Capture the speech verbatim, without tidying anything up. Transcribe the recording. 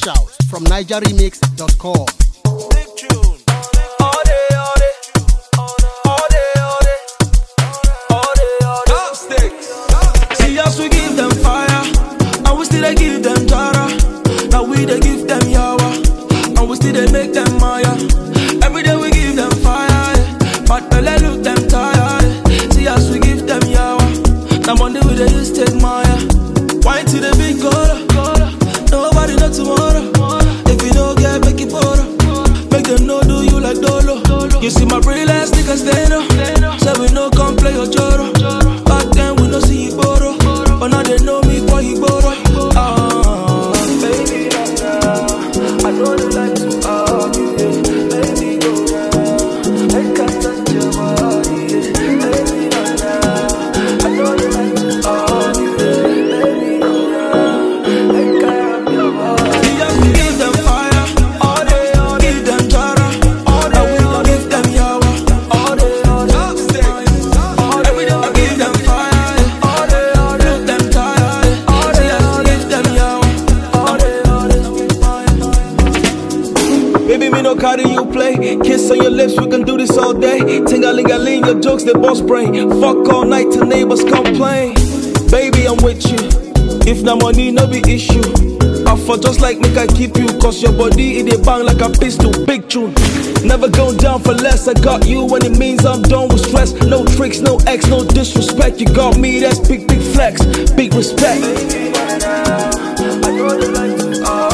Fresh out from niger remix dot com. Big tune. All day, all day. All day, all day. All day, all day. Top sticks. See us, we give them fire, and we still they give them Tara. Now we they give them Yawa, and we still they make them Maya. Every day we give them fire, eh. But Bella look them tired. See us, we give them Yawa. Now Monday we they just take Maya. Wine to the big goal. Nobody know tomorrow. If you don't get, make it photo. Make them know do you like Dolo. You see my pretty last nigga stand up. Say we no come play your choro. Back then we no see you borrow, but now they know me for you borrow. Ah, baby, nah, I know they like to argue. Baby, go down. I can't touch your body. Baby, nah, I know they like to argue. Baby, go down. I can't have your body. We just give them fire, all day, all day. Give them Tara, all day, and we gon' give them Yawa, all day, all day. Every day we give them fire, all day, all day. Look them tired, all day, all day. Give them Yawa, all day, all day. Baby, me no carry you play. Kiss on your lips, we can do this all day. Ting-a-ling-a-ling, your jokes, they boss brain. Fuck all night till neighbors complain. Baby, I'm with you. If na money, no be issue. I for just like make I keep you, cause your body it dey bang like a pistol. Big tune. Never go down for less. I got you when it means I'm done with stress. No tricks, no X, no disrespect. You got me, that's big, big flex. Big respect. Baby, I know they like to